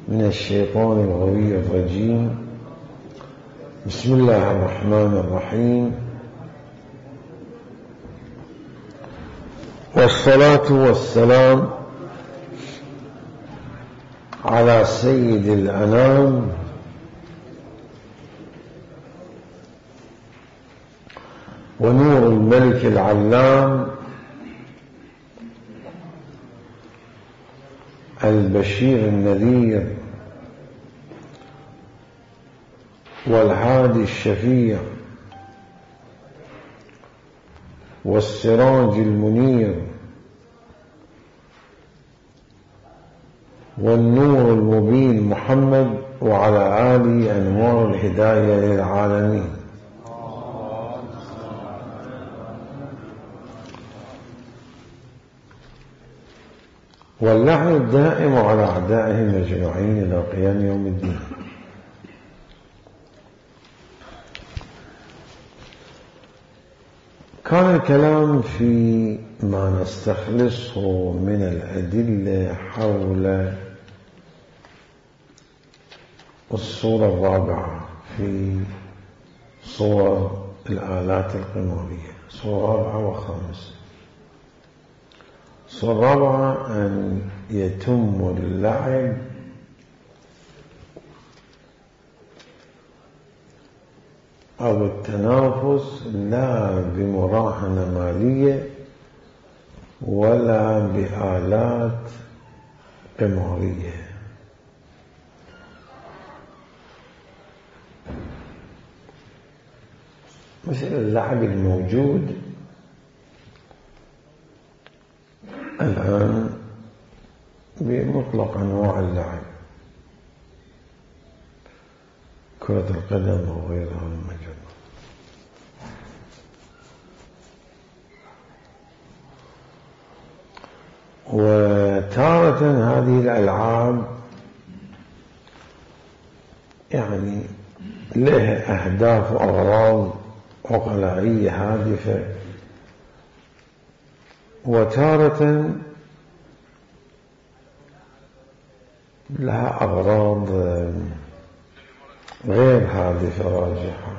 من الشيطان الغوي الرجيم. بسم الله الرحمن الرحيم، والصلاة والسلام على سيد الأنام ونور الملك العلام البشير النذير والهادي الشفيع والسراج المنير والنور المبين محمد وعلى آله أنوار الهداية للعالمين. واللعن الدائم على أعدائهم أجمعين إلى قيام يوم الدين. كان الكلام في ما نستخلصه من الأدلة حول الصورة الرابعة في صور الآلات القمارية، صورة رابعة وخامسة. الصورة الرابعة أن يتم اللعب أو التنافس لا بمراهنة مالية ولا بآلات قمارية، مثل اللعب الموجود الآن بمطلق أنواع اللعب، كرة القدم وغيرها المجال. وتارة هذه الألعاب يعني لها أهداف وأغراض عقلائية هادفة، وتارة لها أغراض غير هادفة راجحة.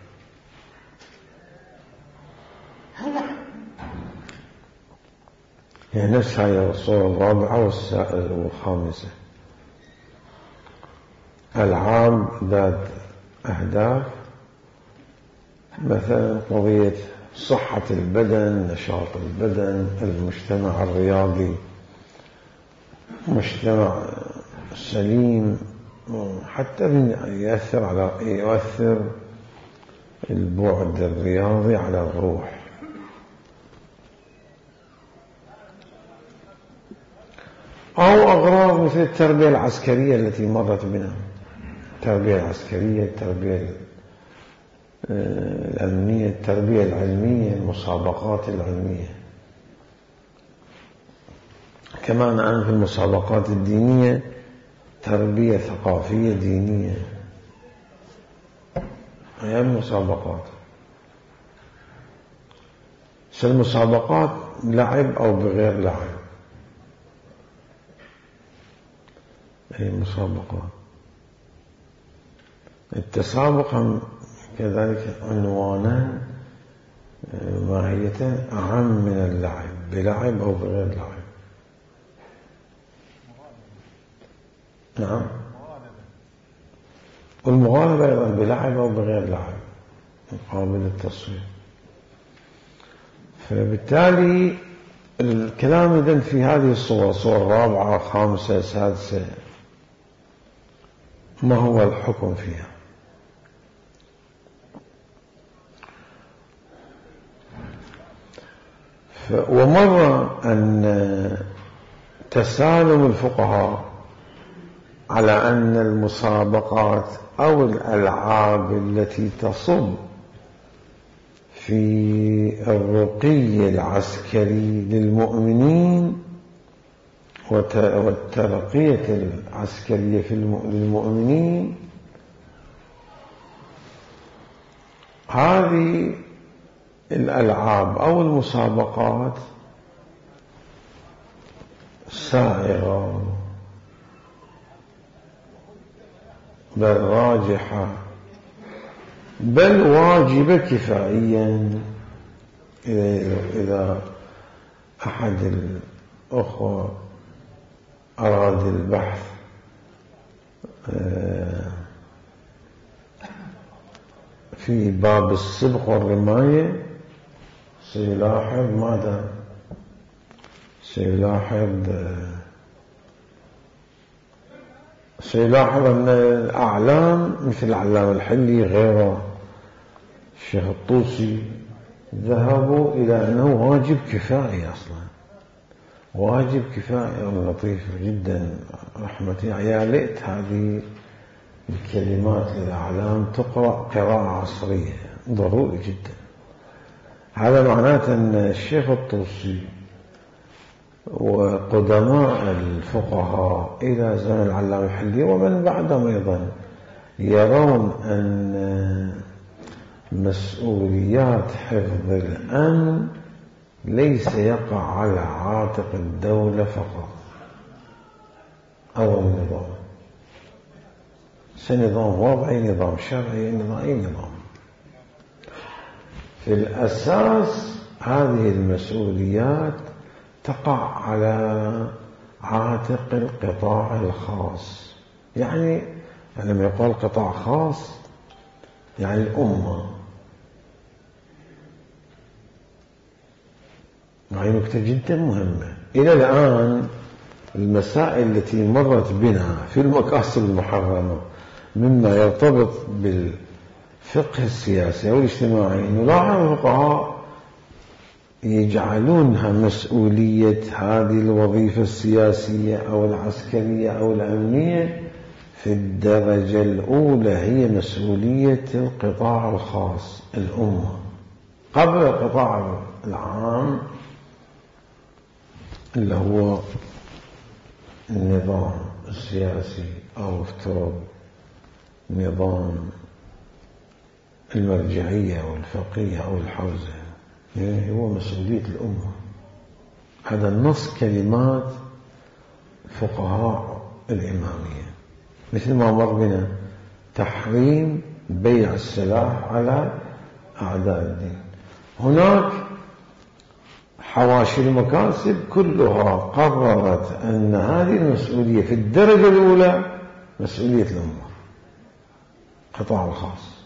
يعني نفس هذه الصورة الرابعة والخامسة، ألعاب ذات أهداف، مثلا قضية صحة البدن، نشاط البدن، المجتمع الرياضي مجتمع سليم، حتى يؤثر البعد الرياضي على الروح. أو أغراض مثل التربية العسكرية التي مرت بنا، التربية العسكرية، التربية الأمنية، التربية العلمية، المسابقات العلمية. كمان الآن في المسابقات الدينية تربية ثقافية دينية، هي المسابقات. المسابقات لعب أو بغير لعب، هي المسابقات. التسابق كذلك عنوانا ماهية أعم من اللعب، بلعب أو بغير لعب. نعم، والمغالبة أيضا بلعب أو بغير لعب مقابل التصوير. فبالتالي الكلام إذن في هذه الصور، صور رابعة خامسة سادسة، ما هو الحكم فيها؟ ومر أن تسالم الفقهاء على أن المسابقات أو الألعاب التي تصب في الرقي العسكري للمؤمنين والترقية العسكرية للمؤمنين، هذه الألعاب أو المسابقات سائغة بل راجحة بل واجبة كفائيا. إذا أحد الأخوة أراد البحث في باب السبق والرماية سيلاحظ ماذا؟ سيلاحظ أن الأعلام مثل العلامة الحلي غيره الشيخ الطوسي ذهبوا إلى أنه واجب كفائي أصلا، واجب كفائي. لطيف جدا رحمتي، يا ليت هذه الكلمات للأعلام تقرأ قراءة عصرية، ضروري جدا. هذا معناته أن الشيخ الطوسي وقدماء الفقهاء إلى زمن العلامة الحلي ومن بعدهم أيضا يرون أن مسؤوليات حفظ الأمن ليس يقع على عاتق الدولة فقط أو النظام، نظام وضعي، نظام شرعي، أي نظام. في الأساس هذه المسؤوليات تقع على عاتق القطاع الخاص. يعني لما يقول قطاع خاص يعني الأمة. هذه نكتة جدا مهمة. إلى الآن المسائل التي مرت بنا في المكاسب المحرمة مما يرتبط بالفقه السياسي أو الاجتماعي، نلاحظ الفقهاء يجعلونها مسؤولية هذه الوظيفة السياسية أو العسكرية أو الأمنية في الدرجة الأولى هي مسؤولية القطاع الخاص، الأمة، قبل القطاع العام اللي هو النظام السياسي أو افترض نظام المرجعية أو الفقهية أو الحوزة، هو مسؤولية الأمة. هذا النص كلمات فقهاء الإمامية، مثل ما مر بنا تحريم بيع السلاح على أعداء الدين. هناك حواشي المكاسب كلها قررت أن هذه المسؤولية في الدرجة الأولى مسؤولية الأمة، قطاع الخاص.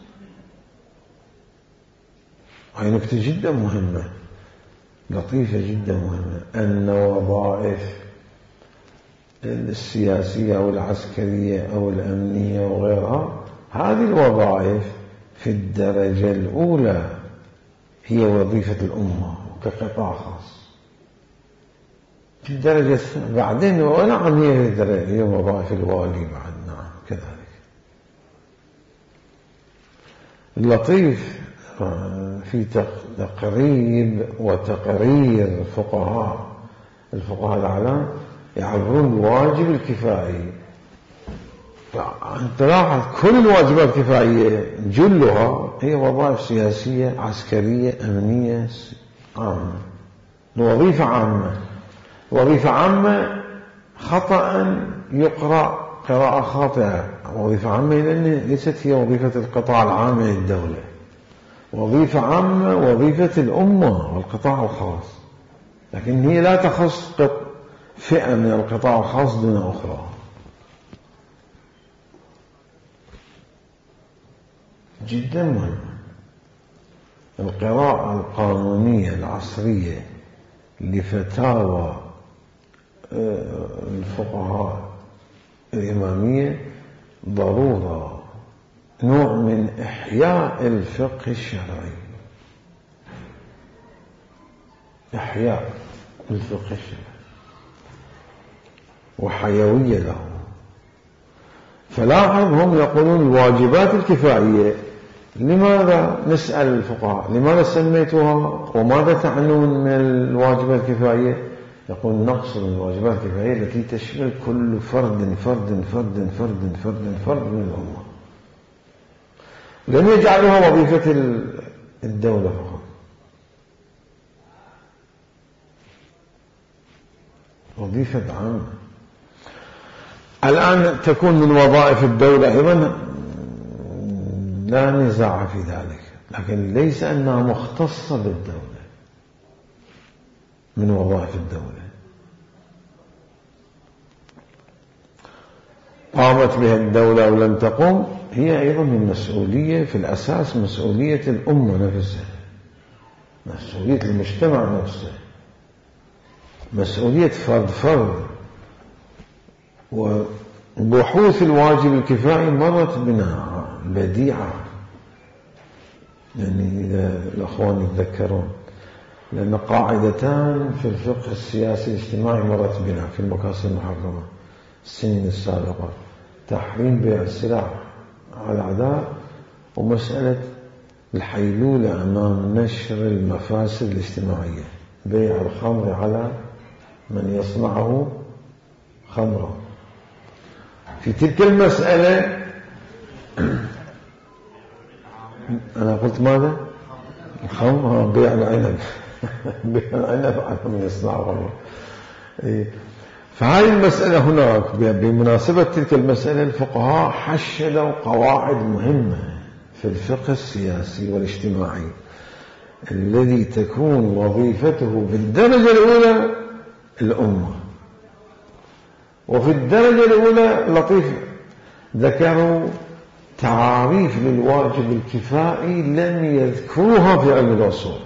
هذه نكتة جدا مهمة، لطيفة جدا مهمة، أن وظائف السياسية أو العسكرية أو الأمنية وغيرها، هذه الوظائف في الدرجة الأولى هي وظيفة الأمة كقطاع خاص. في الدرجة بعدين ونعم هي وظائف الوالي بعد، نعم كذلك. اللطيف في تقريب وتقرير الفقهاء الأعلام يعبرون الواجب الكفائي. تلاحظ كل الواجبات الكفائية جلها هي وظائف سياسية عسكرية أمنية عامة، وظيفة عامة خطأ يقرأ قراءة خاطئة. وظيفة عامة لأن ليست هي وظيفة القطاع العام للدولة، وظيفة عامة وظيفة الأمة والقطاع الخاص، لكن هي لا تخص فئة من القطاع الخاص دون أخرى. جدا مهم. القراءة القانونية العصرية لفتاوى الفقهاء الإمامية ضرورة، نوع من إحياء الفقه الشرعي، إحياء الفقه الشرعي وحيوية له. فلاحظ هم يقولون الواجبات الكفائية. لماذا نسأل الفقهاء لماذا سميتها وماذا تعنون من الواجبات الكفائية؟ يقول نقصد من الواجبات الكفائية التي تشمل كل فرد فرد فرد فرد فرد فرد من الأمة، لم يجعلوها وظيفة الدولة فقط، وظيفة عامة. الآن تكون من وظائف الدولة أيضا لا نزاع في ذلك، لكن ليس أنها مختصة بالدولة من وظائف الدولة. قامت بها الدولة أو لم تقم هي أيضا المسؤولية في الأساس مسؤولية الأمة نفسها، مسؤولية المجتمع نفسه، مسؤولية فرد. وبحوث الواجب الكفائي مرت بنا بديعة، يعني إذا الأخوان يتذكرون، لأن قاعدتان في الفقه السياسي الاجتماعي مرت بنا في المقاصد المحرمة السنين السابقة: تحريم بيع السلع على الأعداء، ومسألة الحيلولة أمام نشر المفاسد الاجتماعية، بيع الخمر على من يصنعه خمرا. في تلك المسألة أنا قلت ماذا؟ الخمر، بيع العنب بيع العنب على من يصنعه خمرا. فهذه المسألة هناك بمناسبة تلك المسألة الفقهاء حشدوا قواعد مهمة في الفقه السياسي والاجتماعي الذي تكون وظيفته في الدرجة الأولى الأمة، وفي الدرجة الأولى لطيف ذكروا تعاريف للواجب الكفائي لم يذكروها في علم الأصول،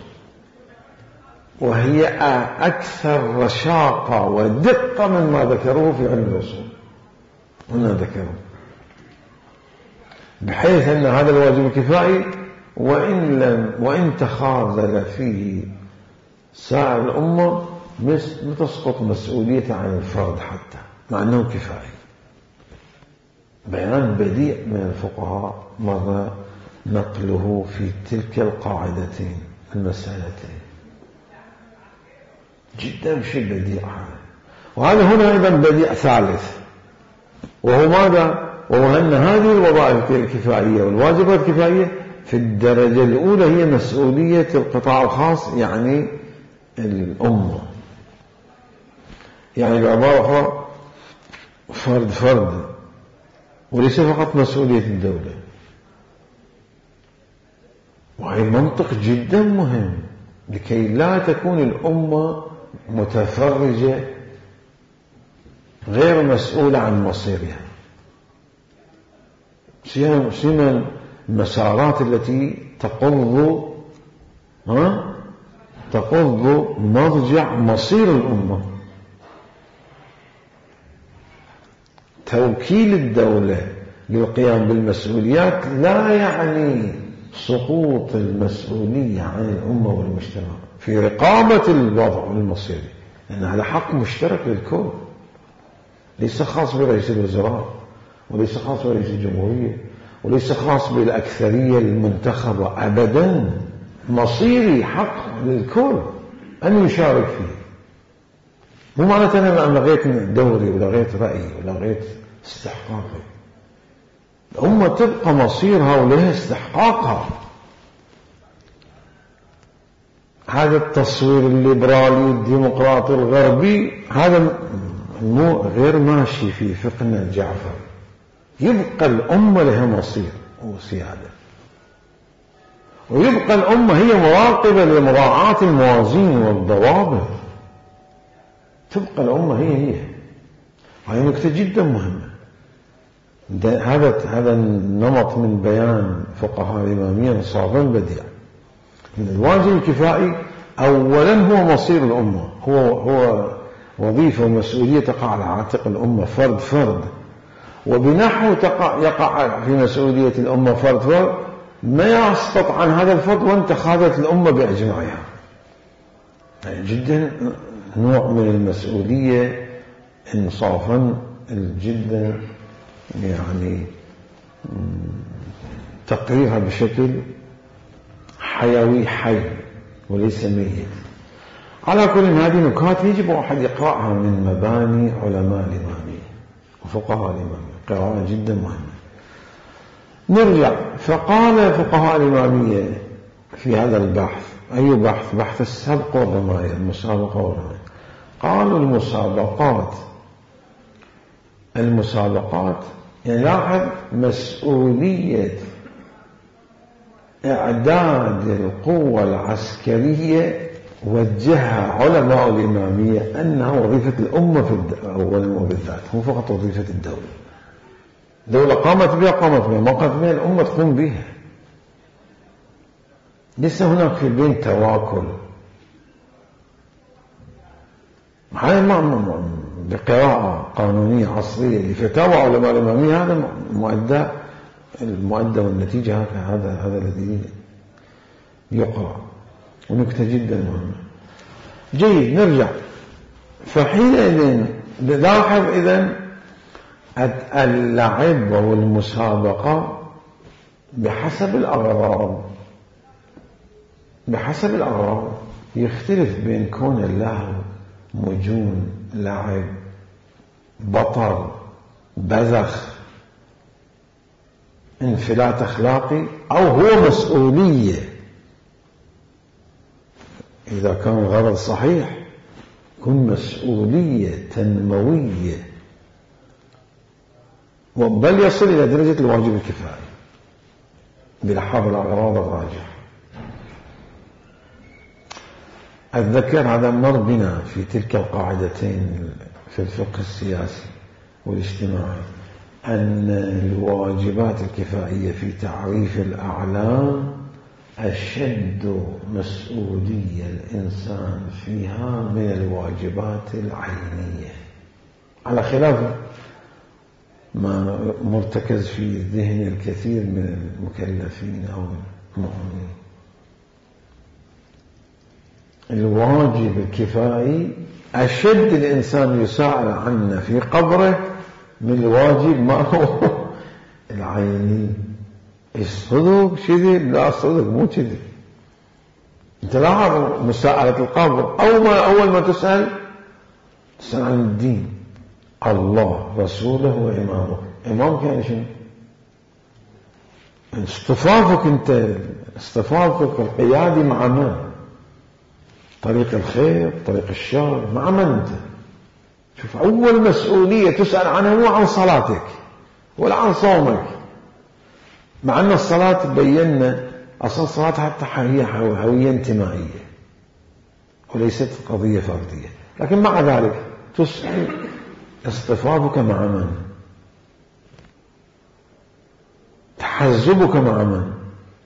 وهي أكثر رشاقة ودقة مما ذكروه في علم الأصول. هنا ذكروا بحيث أن هذا الواجب الكفائي وإن تخاذل فيه سائر الأمة تسقط مسؤوليته عن الفرد حتى مع أنه كفائي. بيان بديع من الفقهاء مر نقله في تلك القاعدتين المسألتين، جدا شيء بديع هذا. وهذا هنا أيضا بديع ثالث، وهو ماذا؟ وهو أن هذه الوظائف الكفائية والواجبات الكفائية في الدرجة الأولى هي مسؤولية القطاع الخاص، يعني الأمة، يعني بعبارة أخرى فرد وليس فقط مسؤولية الدولة. وهي منطق جدا مهم لكي لا تكون الأمة متفرجة غير مسؤولة عن مصيرها. سيما المسارات التي تقض مرجع مصير الأمة. توكيل الدولة للقيام بالمسؤوليات لا يعني سقوط المسؤولية عن الأمة والمجتمع في رقابة الوضع المصيري، لأن هذا حق مشترك للكل، ليس خاص برئيس الوزراء، وليس خاص برئيس الجمهورية، وليس خاص بالأكثرية المنتخبة أبدا. مصيري حق للكل أن يشارك فيه. مو معناته أنا لغيت دوري ولغيت رأيي ولغيت استحقاقي. الأمة تبقى مصيرها ولها استحقاقها. هذا التصوير الليبرالي والديمقراطي الغربي هذا مو غير ماشي في فقهنا الجعفري. يبقى الأمة لها مصير وسيادة، ويبقى الأمة هي مراقبة لمراعاة الموازين والضوابط. تبقى الأمة هي هذه نكتة جدا مهمة. هذا النمط من بيان فقهاء الإمامية صافا بديع. من الواجب الكفائي أولا هو مصير الأمة، هو وظيفة ومسؤولية تقع على عاتق الأمة فرد، وبنحو يقع في مسؤولية الأمة فرد ما يسقط عن هذا الفرد وانت خاذت الأمة بإجماعها. يعني جدا نوع من المسؤولية إنصافا جدا، يعني تقريرها بشكل حيوي حي وليس ميت. على كل هذه نكات يجب أحد يقرأها من مباني علماء الإمامية وفقهاء الإمامية، قراءة جدا مهمة. نرجع، فقال فقهاء الإمامية في هذا البحث، أي بحث؟ بحث السبق والرماية، المسابقة والرماية. قالوا المسابقات يعني لاحظ مسؤولية إعداد القوة العسكرية وجهها علماء الإمامية أنها وظيفة الأمة أولا وبالذات، مو فقط وظيفة الدولة. دولة قامت بها ما قامت بها الأمة تقوم بها. ليس هناك في البين تواكل. هذا بقراءة قانونية عصرية لفتاوى علماء الإمامية هذا المؤدى والنتيجة هذا الذي يقرأ، ونكتة جدا مهمة. جيد، نرجع. فحينئذ نلاحظ إذن اللعب والمسابقة بحسب الأغراض يختلف بين كون اللهو مجون، لعب، بطر، بذخ، انفلات أخلاقي، أو هو مسؤولية. إذا كان الغرض صحيح يكون مسؤولية تنموية، بل يصل إلى درجة الواجب الكفائي بلحاظ الأغراض الراجحة. أتذكر هذا مر بنا في تلك القاعدتين في الفقه السياسي والاجتماعي، أن الواجبات الكفائية في تعريف الأعلام أشد مسؤولية الإنسان فيها من الواجبات العينية، على خلاف ما مرتكز في ذهن الكثير من المكلفين أو المؤمنين. الواجب الكفائي أشد الإنسان يسأل عنه في قبره من الواجب ما هو العيني. الصدق كذب؟ لا، الصدق مو كذب. انت لاحظ مساءلة القبر، أول ما تسأل عن الدين، الله رسوله وإمامه. إمامك يعني شنو؟ اصطفافك انت، اصطفافك القيادي مع من؟ طريق الخير، طريق الشر، مع من انت؟ شوف، أول مسؤولية تسأل عنها مو عن صلاتك ولا عن صومك، مع أن الصلاة بينا أصلا الصلاة حتى هي هوية انتمائية وليست قضية فردية، لكن مع ذلك تسأل اصطفافك مع من؟ تحزبك مع من؟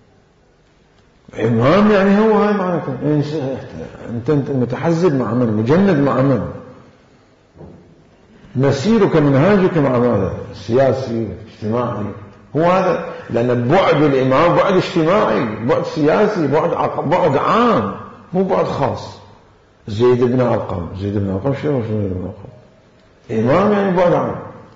إمام يعني هو هاي معناته أنت متحزب مع من؟ مجند مع من؟ مسيرك منهاجك مع ماذا؟ سياسي اجتماعي، هو هذا. لأن بعد الإمام بعد اجتماعي، بعد سياسي، بعد عام، مو بعد خاص. زيد بن علقم شنو زيد بن علقم؟ إمام يعني بعد عام.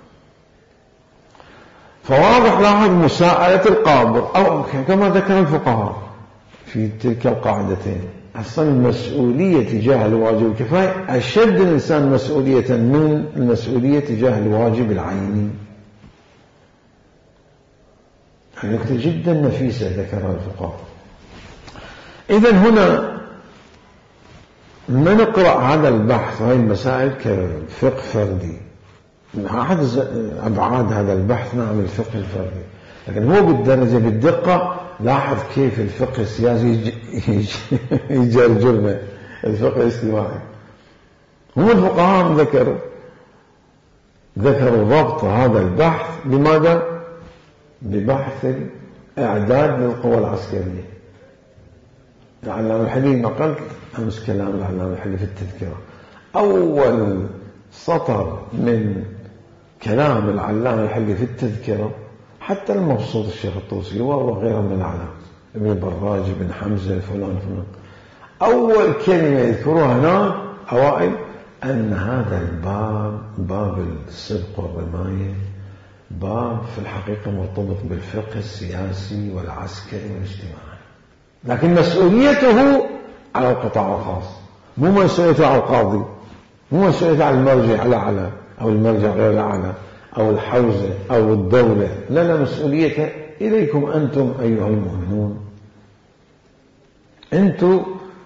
فواضح لاحظ مساءلة القابر، أو كما ذكر الفقهاء في تلك القاعدتين، أصلا المسؤولية تجاه الواجب الكفائي أشد الإنسان مسؤولية من المسؤولية تجاه الواجب العيني. نكتة جدا نفيسة ذكرها الفقهاء. إذن هنا ما نقرأ هذا البحث هاي المسائل كفقه فردي، من أحد أبعاد هذا البحث نعم الفقه الفردي، لكن هو بالدرجة بالدقة. لاحظ كيف الفقه السياسي يجرجرنا الفقه الاجتماعي. هم الفقهاء ذكروا ضبط هذا البحث بماذا؟ ببحث الإعداد للقوى العسكرية. العلامة الحلي نقلت أمس كلام العلامة الحلي في التذكرة. أول سطر من كلام العلامة الحلي في التذكرة، حتى المبسوط الشيخ الطوسي وغيرهم من العلامة، ابن البراج، ابن حمزة، فلان، أول كلمة يذكروها هناك أوائل أن هذا الباب، باب السبق والرماية، باب في الحقيقة مرتبط بالفقه السياسي والعسكري والاجتماعي، لكن مسؤوليته على القطاع الخاص، مو مسؤوليته على القاضي، مو مسؤوليته على المرجع الأعلى أو المرجع غير الأعلى أو الحوزة أو الدولة. لا، مسؤوليته إليكم أنتم أيها المؤمنون. أنتم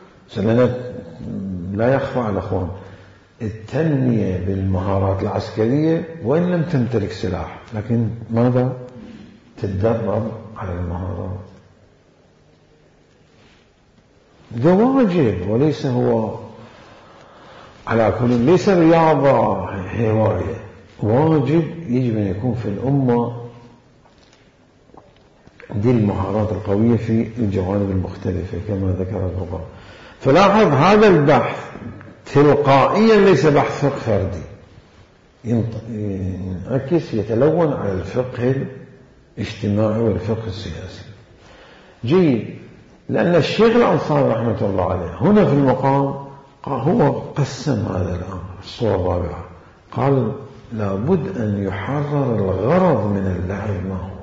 لا يخفى على الأخوان التنمية بالمهارات العسكرية، وإن لم تمتلك سلاح، لكن ماذا؟ تتدرب على المهارات، ده واجب وليس هو على كل، ليس رياضة هواية، واجب يجب أن يكون في الأمة دي المهارات القوية في الجوانب المختلفة كما ذكر الرضا. فلاحظ هذا البحث تلقائيا ليس بحث فقه فردي، ينعكس يتلون على الفقه الاجتماعي والفقه السياسي. جيد، لأن الشيخ الأنصاري رحمة الله عليه هنا في المقام هو قسم هذا الأمر الصورة الرابعة، قال لابد أن يحرر الغرض من اللعب ما هو.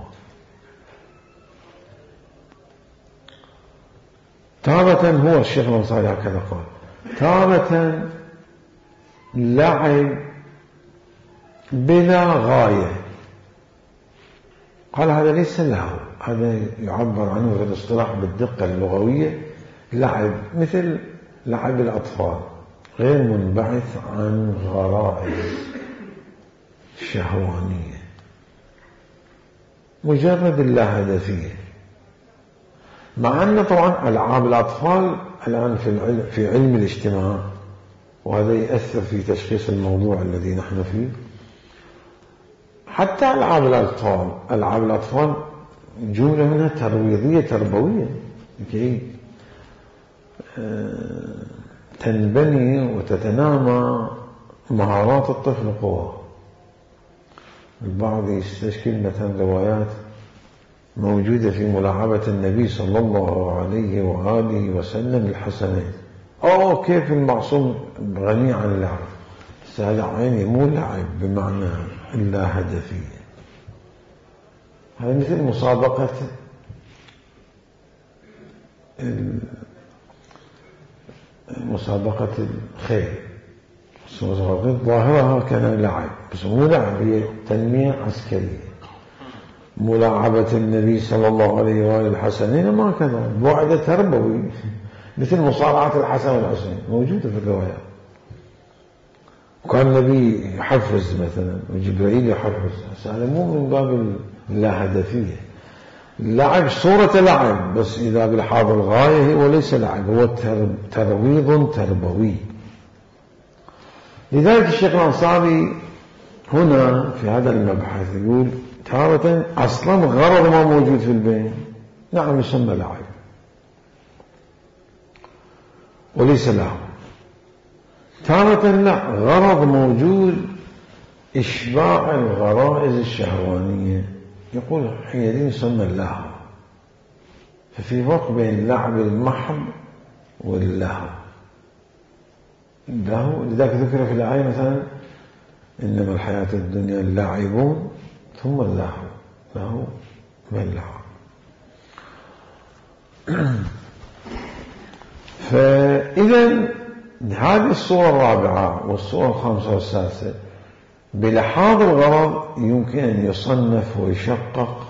تارة هو الشيخ الأنصاري هكذا قال، تارة لعب بلا غاية، قال هذا ليس له، هذا يعبر عنه في الاصطلاح بالدقة اللغوية لعب مثل لعب الأطفال، غير منبعث عن غرائز شهوانية، مجرد اللاهدفية. مع أن طبعا ألعاب الأطفال الآن في علم الاجتماع، وهذا يؤثر في تشخيص الموضوع الذي نحن فيه، حتى ألعاب الأطفال جملة منها ترويضية تربوية لكي تنبني وتتنامى مهارات الطفل قوة. البعض يستشكل مثلا روايات موجودة في ملاعبة النبي صلى الله عليه وآله وسلم الحسنين، كيف المعصوم غني عن اللعب. هذا عيني مو لعب بمعنى اللا هدفية، هذا مثل مسابقة الخيل، ظاهرها كان لعب بس مو لعب، هي تنمية عسكرية. ملاعبة النبي صلى الله عليه وآله الحسنين ما كان بعد تربوي، مثل مصارعة الحسن والحسين موجودة في الروايات. وكان النبي يحفز مثلا وجبريل يحفز، هذا مو من باب اللا هدفية. اللعب صورة لعب، بس إذا بالحاضر الغاية هو ليس لعب، هو ترويض تربوي. لذلك الشيخ الأنصاري هنا في هذا المبحث يقول تارة أصلا غرض ما موجود في البين، نعم يسمى لعب وليس له. تارة لا، غرض موجود إشباع الغرائز الشهوانية، يقول حينئذ يسمى اللهو. ففي فرق بين اللعب المحض واللهو. لذلك ذكر في الآية مثلا إنما الحياة الدنيا اللاعبون ثم اللهو، له ما اللهو. فإذا هذه الصورة الرابعة والصورة الخامسة والسادسة بلحاظ الغرض يمكن أن يصنف ويشقق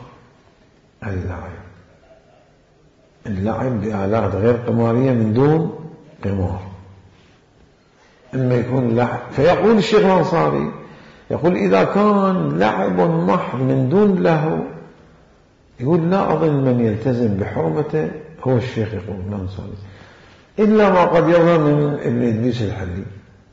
اللعب بآلات غير قمارية من دون قمار، إما يكون لعب. فيقول الشيخ الأنصاري يقول إذا كان لعب محض من دون لهو، يقول لا أظن من يلتزم بحرمته هو الشيخ يقول الأنصاري، إلا ما قد يظهر من ابن إدريس الحلي.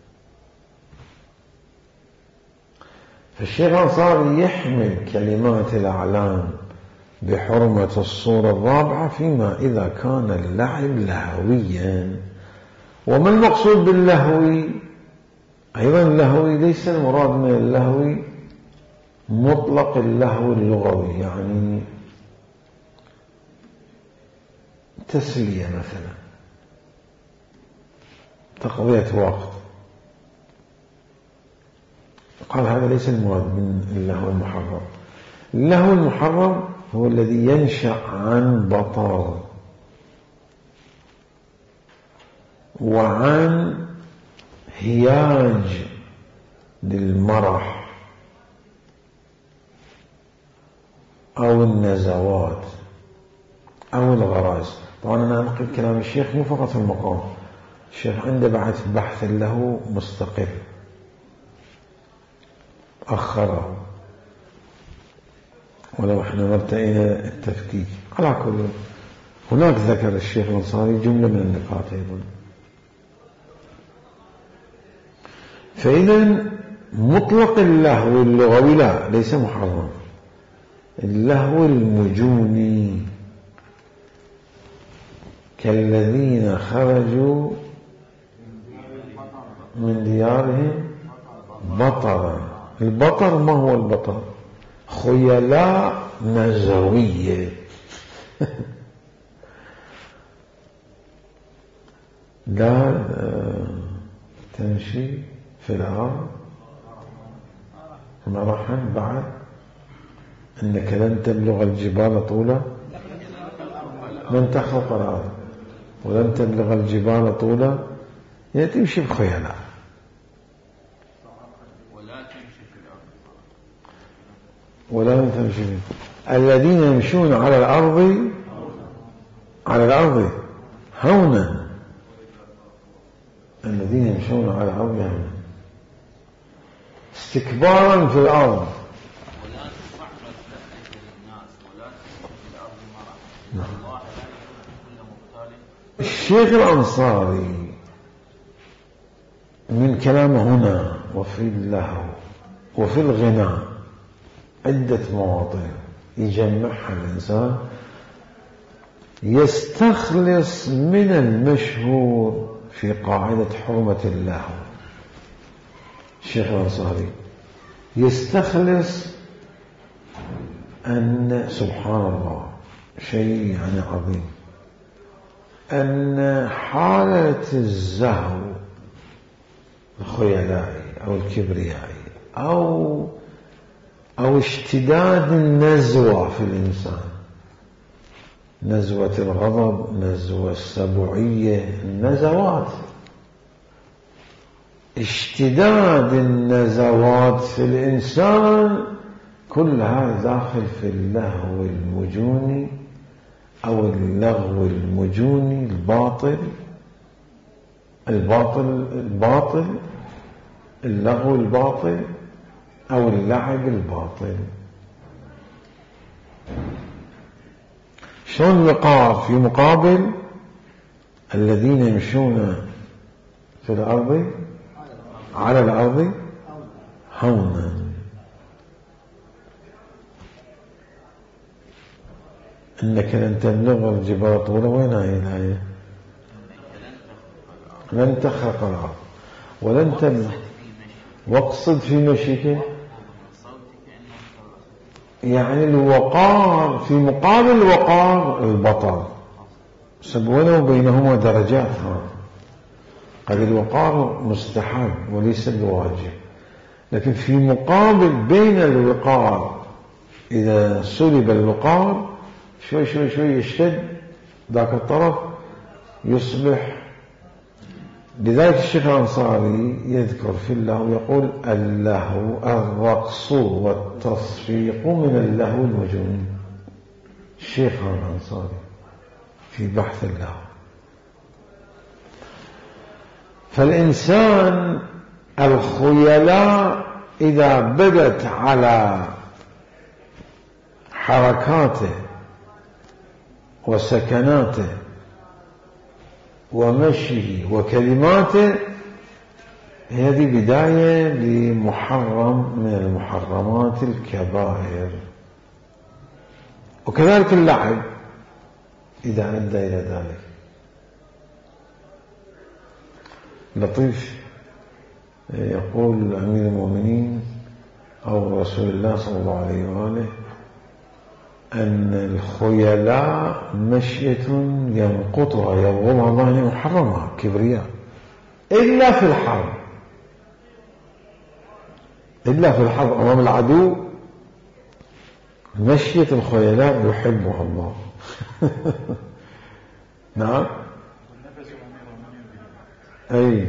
فالشيخ الأنصاري يحمل كلمات الأعلام بحرمة الصورة الرابعة فيما إذا كان اللعب لهويا. وما المقصود باللهوي؟ أيضا اللهوي ليس المراد من اللهوي مطلق اللهو اللغوي، يعني تسلية مثلا، تقضية وقت. قال هذا ليس المراد من اللهو المحرم. اللهو المحرم هو الذي ينشأ عن بطر وعن هياج للمرح أو النزوات أو الغرائز. طبعا أنا أنقل كلام الشيخ مو فقط في المقام، الشيخ عنده بعد بحث له مستقل أخره، ولو احنا مرتئينا التفكيك. على كل هناك ذكر الشيخ الأنصاري جملة من النقاط أيضا. فإذا مطلق اللهو اللغوي لا، ليس محرم. اللهو المجوني كالذين خرجوا من ديارهم بطرا. البطر ما هو البطر؟ خيلاء نزوية. لا تمشي في الأرض مرحا بعد إنك لن تبلغ الجبال طولا، لن تخلق الأرض ولن تبلغ الجبال طولا، يعني تمشي بخيلاء. ولا تمشي الذين يمشون على الأرض هونا. الذين يمشون على الأرض هونا استكبارا في الأرض. الشيخ الأنصاري من كلامه هنا وفي اللهو وفي الغناء عدة مواطن يجمعها الإنسان يستخلص من المشهور في قاعدة حرمة اللهو. الشيخ الأنصاري يستخلص أن سبحان الله شيء يعني عظيم، أن حالة الزهو الخيلائي أو الكبريائي أو اشتداد النزوة في الإنسان، نزوة الغضب، نزوة السبوعية، النزوات، اشتداد النزوات في الإنسان كلها داخل في اللهو المجوني أو اللغو المجوني الباطل، اللغو الباطل أو اللعب الباطل. شلون الوقار في مقابل الذين يمشون في الأرض على الأرض هونا. إنك لن تبلغ الجبال طولا. وين هي الآية؟ لن تخرق الأرض ولن تبلغ. واقصد في مشيك يعني الوقار في مقابل الوقار البطل. سبونا وبينهما درجات. قد الوقار مستحب وليس بواجب، لكن في مقابل بين الوقار إذا سلب الوقار شوي شوي شوي يشتد ذاك الطرف يصبح. لذلك الشيخ الأنصاري يذكر في اللهو يقول اللهو الرقص والتصفيق من اللهو المجنون. الشيخ الأنصاري في بحث اللهو. فالإنسان الخيلاء إذا بدت على حركاته وسكناته ومشيه وكلماته هذه بداية لمحرم من المحرمات الكبائر. وكذلك اللعب إذا أدى إلى ذلك. لطيف يقول أمير المؤمنين أو رسول الله صلى الله عليه وآله أن الخيلاء مشية ينقطها يبغضها الله محرمها كبرياء إلا في الحرب. إلا في الحرب أمام العدو مشية الخيلاء يحبها الله. نعم. أي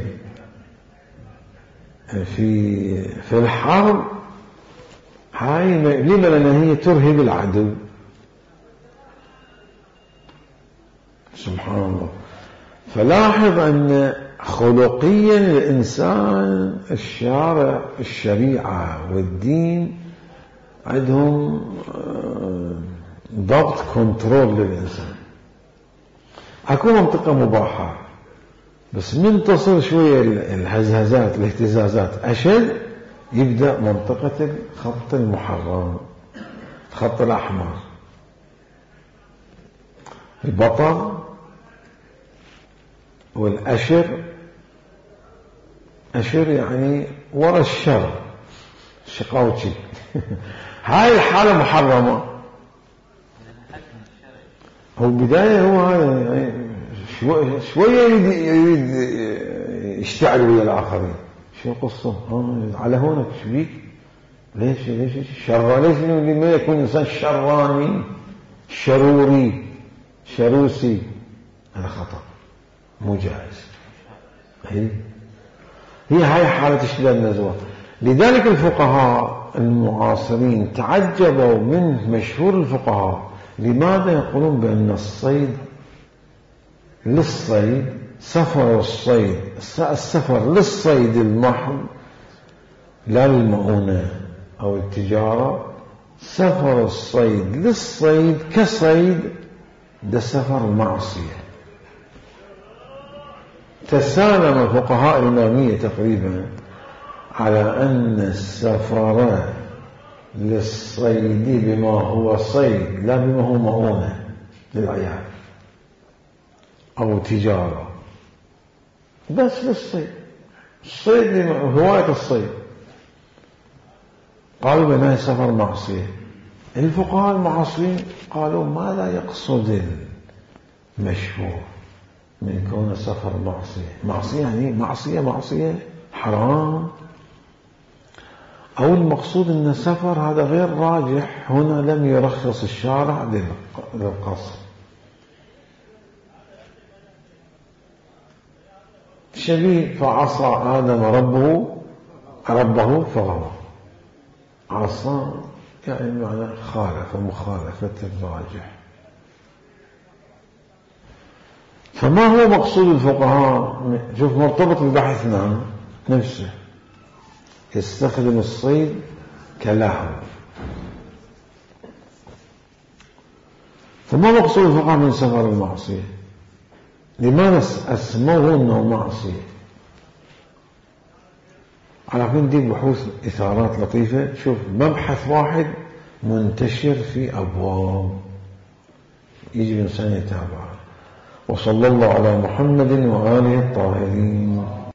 في الحرب هاي لما؟ لأن هي ترهب العدو. سبحان الله. فلاحظ أن خلقيا الإنسان الشريعة والدين عندهم ضبط كنترول للإنسان. اكو منطقة مباحة، بس من تصل شوية الهزهزات الاهتزازات أشد يبدأ منطقة الخط المحرم، الخط الأحمر. البطر والأشر، أشر يعني ورا الشر، شقاوتي. هاي الحالة محرمة. هو بداية هو هذا شوية يريد يشتعل ويا الآخرين. شو قصة؟ على هونك شبيك؟ ليش ليش لما يكون إنسان شراني شروري شروسي؟ هذا خطأ مو جائز. هي هاي حالة اشتداد النزوة. لذلك الفقهاء المعاصرين تعجبوا من مشهور الفقهاء لماذا يقولون بأن الصيد للصيد، سفر الصيد، السفر للصيد المحض لا للمؤونة أو التجارة، سفر الصيد للصيد كصيد ده سفر معصية. تسالم فقهاء الإمامية تقريبا على أن السفر للصيد بما هو صيد لا بما هو مؤونة للعيال أو تجارة، بس للصيد، الصيد هواية الصيد، قالوا بأنها سفر معصية. الفقهاء المعاصرين قالوا ما لا يقصد المشهور من كون سفر معصية. معصية يعني معصية حرام، أو المقصود أن السفر هذا غير راجح، هنا لم يرخص الشارع للقصر. شبيه فعصى آدم ربه فغوى. عصى يعني معنى خالف، مخالفة الراجح. فما هو مقصود الفقهاء؟ شوف مرتبط ببحثنا نفسه، يستخدم الصيد كلهو. فما مقصود الفقهاء من سفر المعصية؟ لماذا أسموه أنه معصية؟ على كل دي بحوث إثارات لطيفة. شوف مبحث واحد منتشر في أبواب، يجب الإنسان يتابعه. وصلى الله على محمد وآله الطاهرين.